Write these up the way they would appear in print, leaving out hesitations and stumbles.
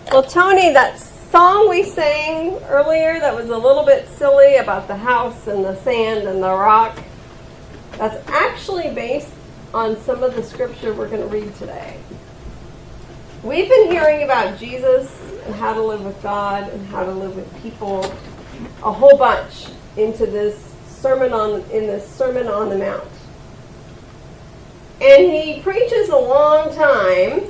Well, Tony, that song we sang earlier that was a little bit silly about the house and the sand and the rock, that's actually based on some of the scripture we're going to read today. We've been hearing about Jesus and how to live with God and how to live with people a whole bunch into this Sermon on the Mount. And he preaches a long time.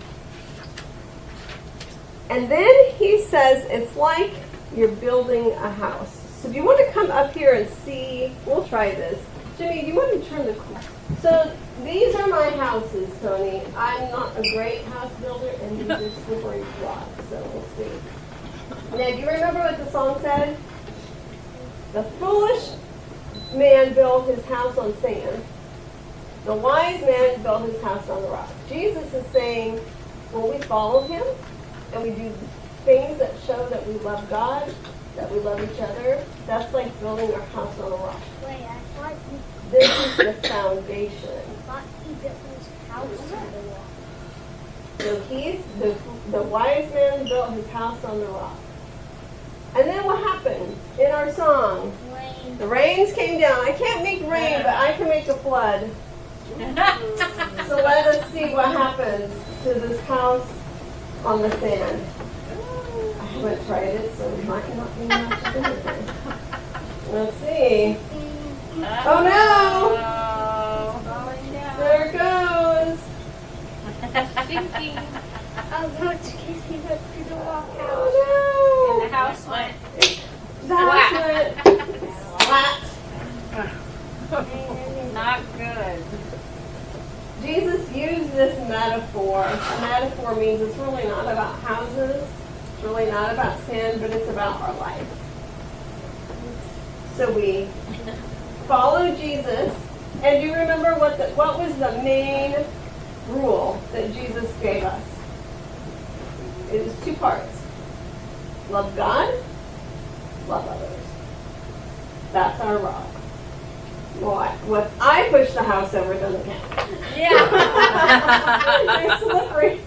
And then he says it's like you're building a house. So do you want to come up here and see? We'll try this. Jimmy, do you want to turn the... So these are my houses, Tony. I'm not a great house builder, and these are slippery blocks. So we'll see. Now, do you remember what the song said? The foolish man built his house on sand. The wise man built his house on the rock. Jesus is saying, when we follow him, and we do things that show that we love God, that we love each other, that's like building our house on a rock. Wait, I thought he... This is the foundation. I thought he built his house on the rock. So he's the wise man built his house on the rock. And then what happened in our song? Rain. The rains came down. I can't make rain, but I can make a flood. So let us see what happens to this house on the sand. I haven't tried it, so it might not be much of anything. Let's see. Oh no! There it goes. Oh, no, it's Casey went through the walk out. Oh And the house went no! The house went flat. not good. Jesus used this metaphor. A metaphor means it's really not about houses. It's really not about sin, but it's about our life. So we follow Jesus. And do you remember what was the main rule that Jesus gave us? It was 2 parts. Love God, love others. That's our rock. What I push the house over doesn't count. Yeah. It's slippery.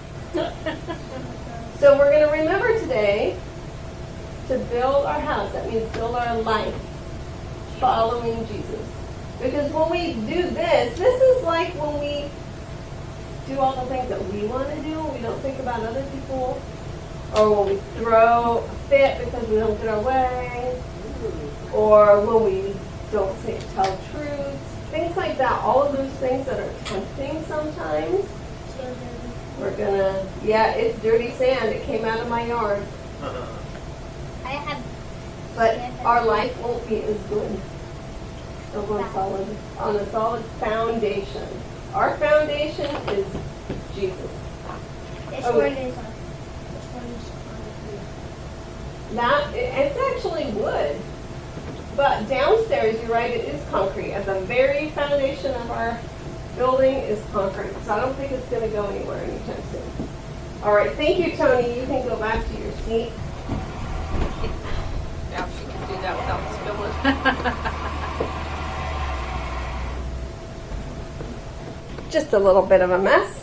So we're going to remember today to build our house. That means build our life following Jesus. Because when we do this is like when we do all the things that we want to do. We don't think about other people. Or when we throw a fit because we don't get our way. Or when we don't tell truths. Things like that. All of those things that are tempting sometimes. We're going to, it's dirty sand. It came out of my yard. I have... But our life won't be as good. It'll go on a solid foundation. Our foundation is Jesus. This one is on. It's actually wood. But downstairs, you're right, it is concrete. At the very foundation of our building is concrete. So I don't think it's going to go anywhere anytime soon. All right, thank you, Tony. You can go back to your seat. Yeah, she can do that without spilling. Just a little bit of a mess.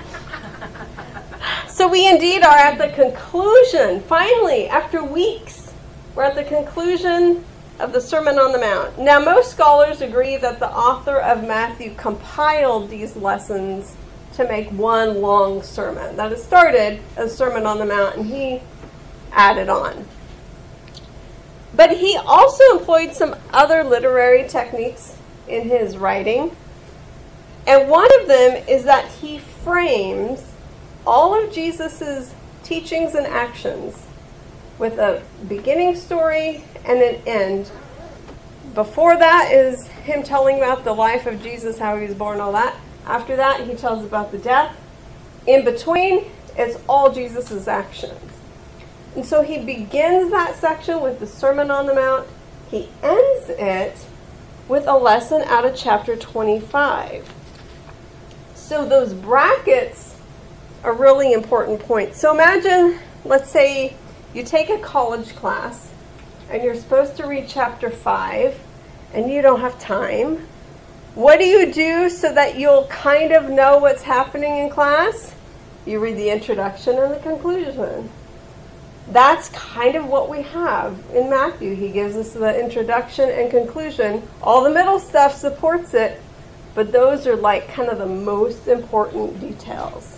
So we indeed are at the conclusion. Finally, after weeks, we're at the conclusion of the Sermon on the Mount. Now, most scholars agree that the author of Matthew compiled these lessons to make one long sermon. That it started as Sermon on the Mount, and he added on. But he also employed some other literary techniques in his writing. And one of them is that he frames all of Jesus' teachings and actions with a beginning story and an end. Before that is him telling about the life of Jesus, how he was born, all that. After that, he tells about the death. In between, it's all Jesus' actions. And so he begins that section with the Sermon on the Mount. He ends it with a lesson out of chapter 25. So those brackets are really important points. So imagine, let's say you take a college class and you're supposed to read chapter 5 and you don't have time. What do you do so that you'll kind of know what's happening in class? You read the introduction and the conclusion. That's kind of what we have in Matthew. He gives us the introduction and conclusion. All the middle stuff supports it, but those are like kind of the most important details.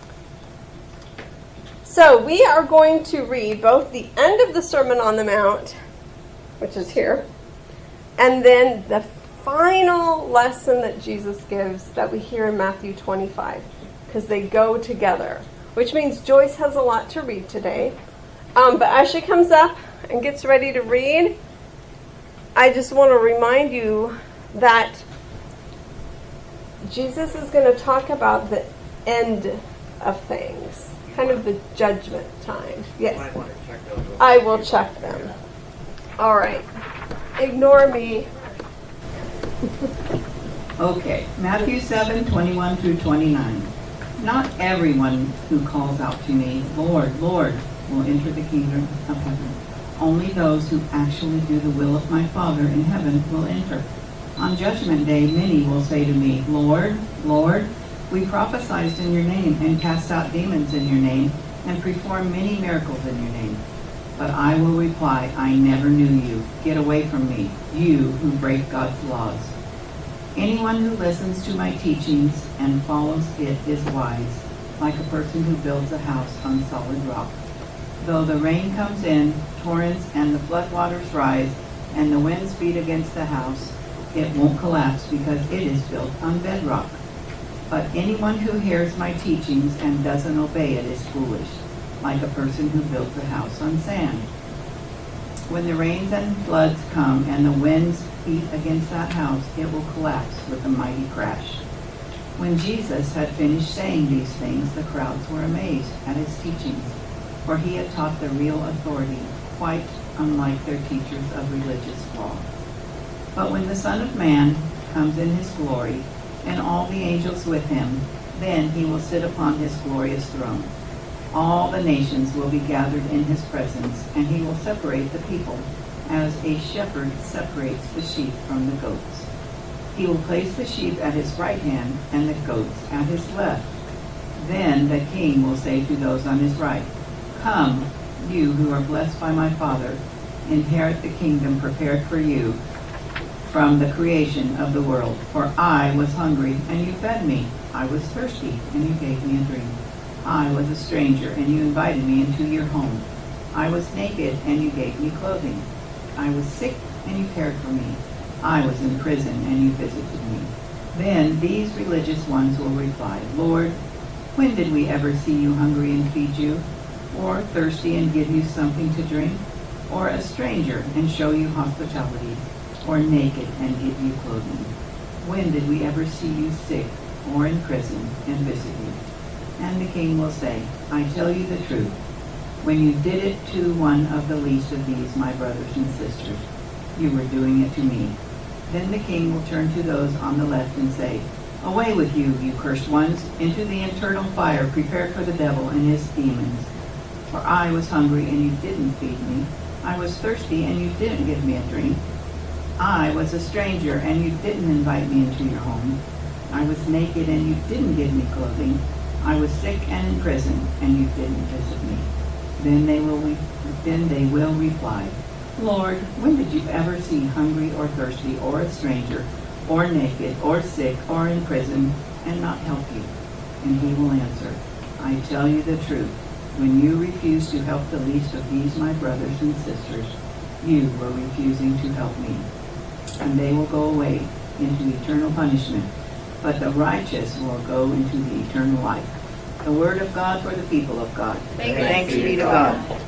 So we are going to read both the end of the Sermon on the Mount, which is here, and then the final lesson that Jesus gives that we hear in Matthew 25, because they go together, which means Joyce has a lot to read today. But as she comes up and gets ready to read, I just want to remind you that Jesus is going to talk about the end of things, kind of the judgment time. Yes, I will check them. All right. Ignore me. Okay, Matthew 7:21 through 29. Not everyone who calls out to me, Lord, Lord, will enter the kingdom of heaven. Only those who actually do the will of my Father in heaven will enter. On Judgment Day, many will say to me, Lord, Lord, we prophesied in your name and cast out demons in your name and performed many miracles in your name. But I will reply, I never knew you. Get away from me, you who break God's laws. Anyone who listens to my teachings and follows it is wise, like a person who builds a house on solid rock. Though the rain comes in, torrents and the floodwaters rise, and the winds beat against the house, it won't collapse because it is built on bedrock. But anyone who hears my teachings and doesn't obey it is foolish, like a person who builds a house on sand. When the rains and floods come and the winds beat against that house, it will collapse with a mighty crash. When Jesus had finished saying these things, the crowds were amazed at his teachings, for he had taught the real authority, quite unlike their teachers of religious law. But when the Son of Man comes in his glory, and all the angels with him, then he will sit upon his glorious throne. All the nations will be gathered in his presence, and he will separate the people, as a shepherd separates the sheep from the goats. He will place the sheep at his right hand, and the goats at his left. Then the king will say to those on his right, Come, you who are blessed by my Father, inherit the kingdom prepared for you from the creation of the world. For I was hungry, and you fed me. I was thirsty, and you gave me a drink. I was a stranger, and you invited me into your home. I was naked, and you gave me clothing. I was sick, and you cared for me. I was in prison, and you visited me. Then these religious ones will reply, Lord, when did we ever see you hungry and feed you, or thirsty and give you something to drink, or a stranger and show you hospitality, or naked and give you clothing? When did we ever see you sick or in prison and visit you? And the king will say, I tell you the truth. When you did it to one of the least of these, my brothers and sisters, you were doing it to me. Then the king will turn to those on the left and say, Away with you, you cursed ones, into the eternal fire prepared for the devil and his demons. For I was hungry, and you didn't feed me. I was thirsty, and you didn't give me a drink. I was a stranger, and you didn't invite me into your home. I was naked, and you didn't give me clothing. I was sick and in prison, and you didn't visit me. Then they will reply, Lord, when did you ever see hungry or thirsty or a stranger or naked or sick or in prison and not help you? And he will answer, I tell you the truth. When you refuse to help the least of these my brothers and sisters, you were refusing to help me. And they will go away into eternal punishment, but the righteous will go into the eternal life. The word of God for the people of God. Thanks be to God.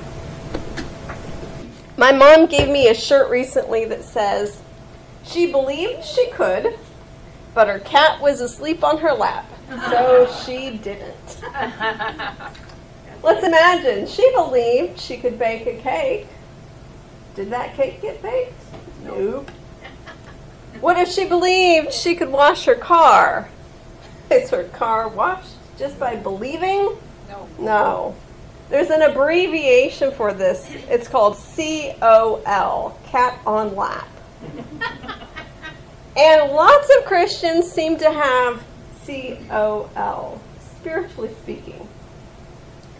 My mom gave me a shirt recently that says, she believed she could, but her cat was asleep on her lap, so she didn't. Let's imagine, she believed she could bake a cake. Did that cake get baked? Nope. What if she believed she could wash her car? Is her car washed just by believing? No. There's an abbreviation for this. It's called COL, cat on lap. And lots of Christians seem to have COL, spiritually speaking.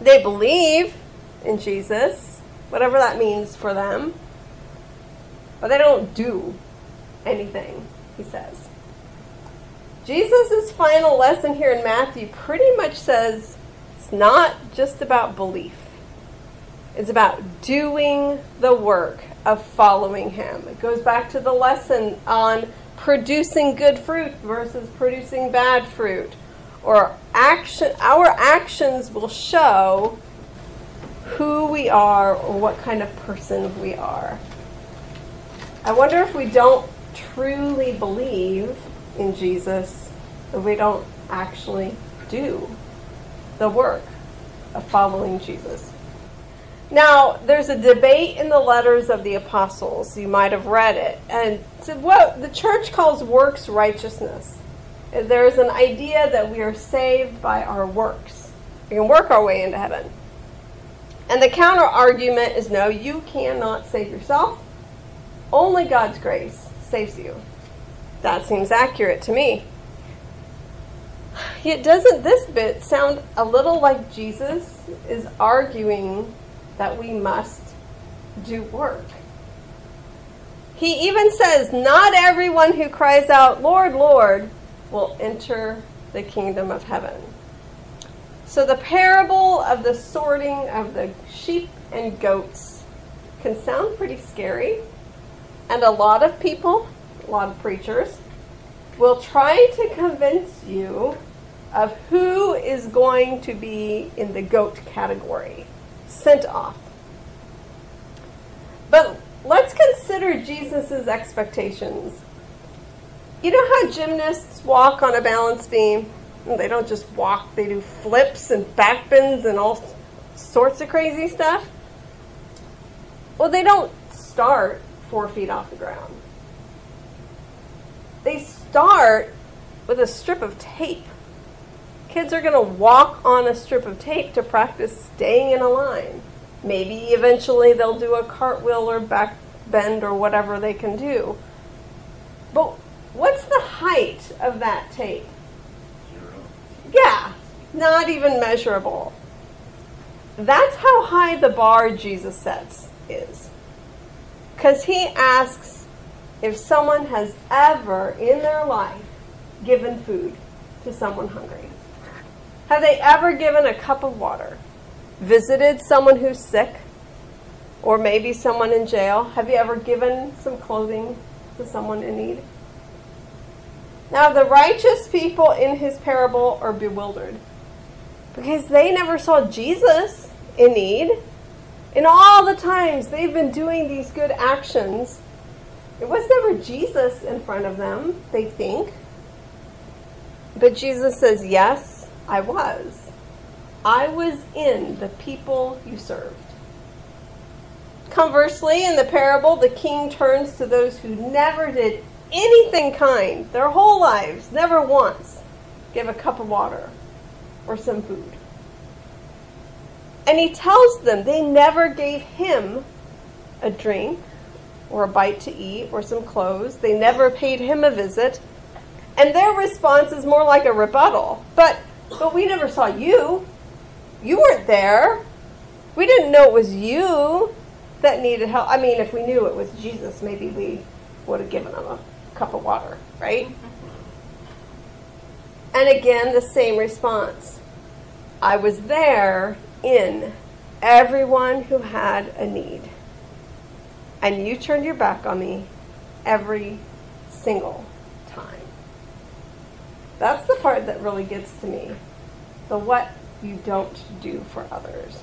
They believe in Jesus, whatever that means for them, but they don't do anything, he says. Jesus' final lesson here in Matthew pretty much says it's not just about belief. It's about doing the work of following him. It goes back to the lesson on producing good fruit versus producing bad fruit. Or our actions will show who we are or what kind of person we are. I wonder if we don't truly believe in Jesus, if we don't actually do the work of following Jesus. Now, there's a debate in the letters of the apostles. You might have read it. And it's what the church calls works righteousness. There is an idea that we are saved by our works. We can work our way into heaven. And the counter argument is no, you cannot save yourself. Only God's grace saves you. That seems accurate to me. Yet doesn't this bit sound a little like Jesus is arguing that we must do work? He even says, not everyone who cries out, Lord, Lord, will enter the kingdom of heaven. So the parable of the sorting of the sheep and goats can sound pretty scary. And a lot of people, a lot of preachers, will try to convince you of who is going to be in the goat category, sent off. But let's consider Jesus' expectations. You know how gymnasts walk on a balance beam? They don't just walk, they do flips and backbends and all sorts of crazy stuff. Well, they don't start 4 feet off the ground. They start with a strip of tape. Kids are going to walk on a strip of tape to practice staying in a line. Maybe eventually they'll do a cartwheel or back bend or whatever they can do. But what's the height of that tape? 0. Yeah, not even measurable. That's how high the bar Jesus sets is. Because he asks if someone has ever in their life given food to someone hungry. Have they ever given a cup of water? Visited someone who's sick? Or maybe someone in jail? Have you ever given some clothing to someone in need? Now, the righteous people in his parable are bewildered because they never saw Jesus in need. In all the times they've been doing these good actions, it was never Jesus in front of them, they think. But Jesus says, yes, I was. I was in the people you served. Conversely, in the parable, the king turns to those who never did anything kind their whole lives, never once give a cup of water or some food. And he tells them they never gave him a drink or a bite to eat or some clothes. They never paid him a visit. And their response is more like a rebuttal. But we never saw you. You weren't there. We didn't know it was you that needed help. I mean, if we knew it was Jesus, maybe we would have given him a cup of water, right? And again, the same response. I was there in everyone who had a need. And you turned your back on me every single time. That's the part that really gets to me. The what you don't do for others.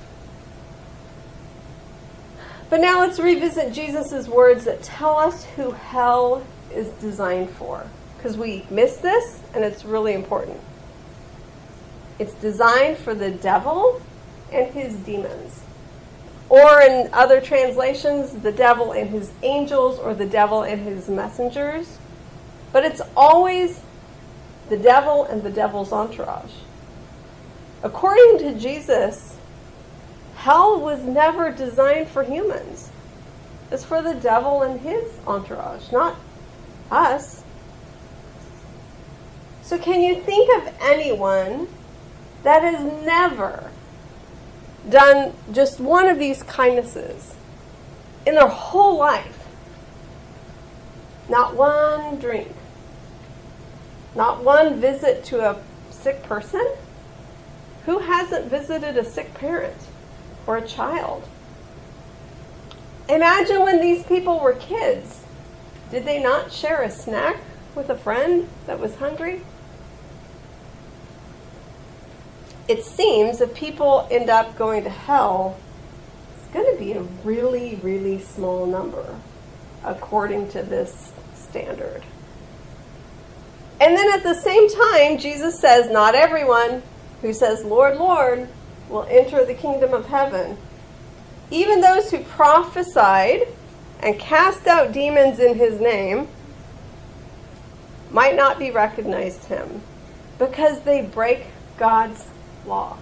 But now let's revisit Jesus' words that tell us who hell is designed for. Because we miss this, and it's really important. It's designed for the devil and his demons. Or in other translations, the devil and his angels, or the devil and his messengers. But it's always the devil and the devil's entourage. According to Jesus, hell was never designed for humans. It's for the devil and his entourage, not us. So can you think of anyone that has never done just one of these kindnesses in their whole life? Not one drink. Not one visit to a sick person? Who hasn't visited a sick parent or a child? Imagine when these people were kids. Did they not share a snack with a friend that was hungry? It seems if people end up going to hell, it's going to be a really, really small number, according to this standard. And then at the same time, Jesus says, not everyone who says, Lord, Lord, will enter the kingdom of heaven. Even those who prophesied and cast out demons in his name might not be recognized him because they break God's law.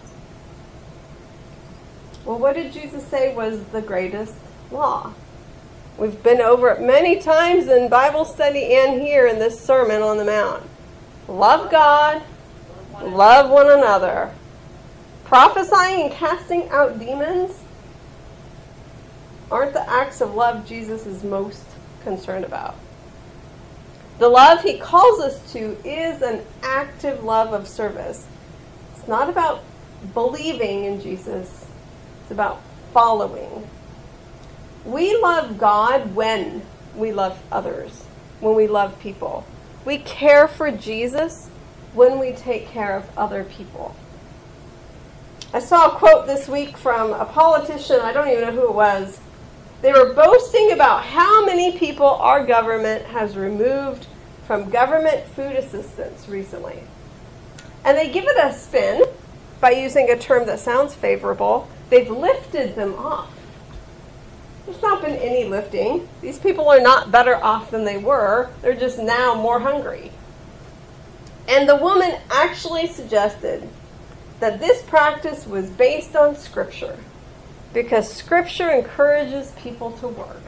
Well, what did Jesus say was the greatest law? We've been over it many times in Bible study and here in this Sermon on the Mount. Love God, love one another. Prophesying and casting out demons aren't the acts of love Jesus is most concerned about. The love he calls us to is an active love of service. It's not about believing in Jesus. It's about following. We love God when we love others, when we love people. We care for Jesus when we take care of other people. I saw a quote this week from a politician. I don't even know who it was. They were boasting about how many people our government has removed from government food assistance recently. And they give it a spin by using a term that sounds favorable. They've lifted them off. There's not been any lifting. These people are not better off than they were. They're just now more hungry. And the woman actually suggested that this practice was based on Scripture because Scripture encourages people to work.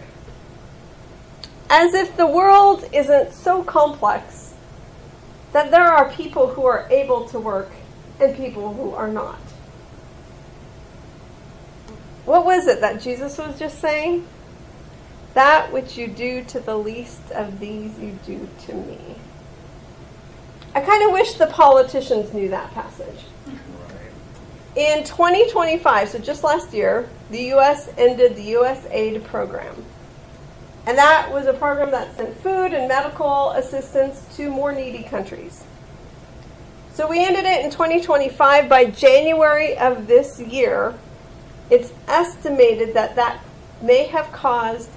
As if the world isn't so complex that there are people who are able to work and people who are not. What was it that Jesus was just saying? That which you do to the least of these, you do to me. I kind of wish the politicians knew that passage. In 2025, so just last year, the U.S. ended the USAID program. And that was a program that sent food and medical assistance to more needy countries. So we ended it in 2025. By January of this year, it's estimated that that may have caused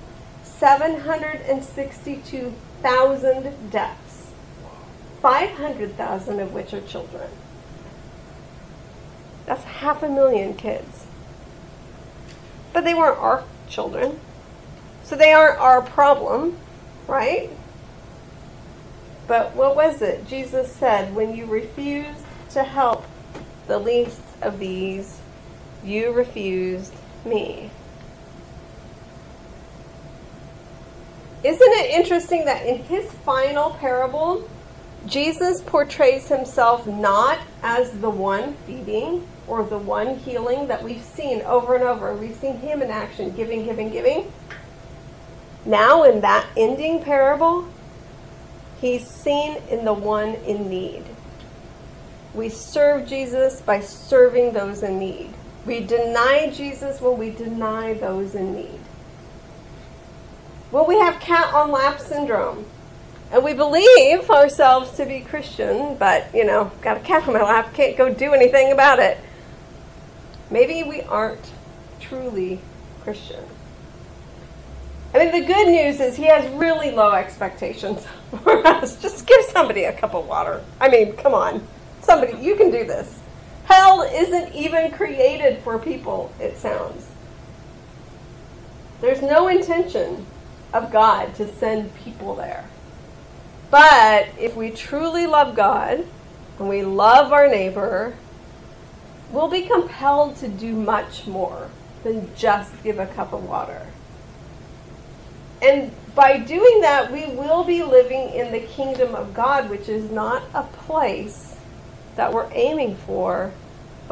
762,000 deaths, 500,000 of which are children. That's 500,000 kids. But they weren't our children. So they aren't our problem, right? But what was it? Jesus said, when you refused to help the least of these, you refused me. Isn't it interesting that in his final parable, Jesus portrays himself not as the one feeding or the one healing that we've seen over and over. We've seen him in action, giving, giving, giving. Now in that ending parable, he's seen in the one in need. We serve Jesus by serving those in need. We deny Jesus when we deny those in need. Well, we have cat on lap syndrome. And we believe ourselves to be Christian, but, got a cat on my lap, can't go do anything about it. Maybe we aren't truly Christian. I mean, the good news is he has really low expectations for us. Just give somebody a cup of water. I mean, come on. Somebody, you can do this. Hell isn't even created for people, it sounds. There's no intention of God to send people there. But if we truly love God and we love our neighbor, we'll be compelled to do much more than just give a cup of water. And by doing that, we will be living in the kingdom of God, which is not a place that we're aiming for, but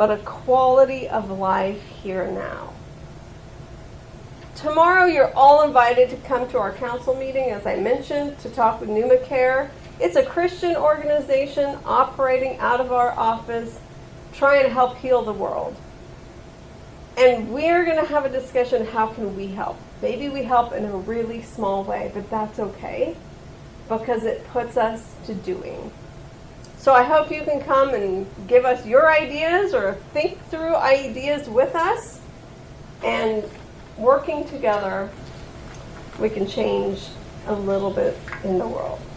but a quality of life here and now. Tomorrow, you're all invited to come to our council meeting, as I mentioned, to talk with PneumaCare. It's a Christian organization operating out of our office, trying to help heal the world. And we're going to have a discussion, how can we help? Maybe we help in a really small way, but that's okay, because it puts us to doing. So I hope you can come and give us your ideas or think through ideas with us, and working together, we can change a little bit in the world.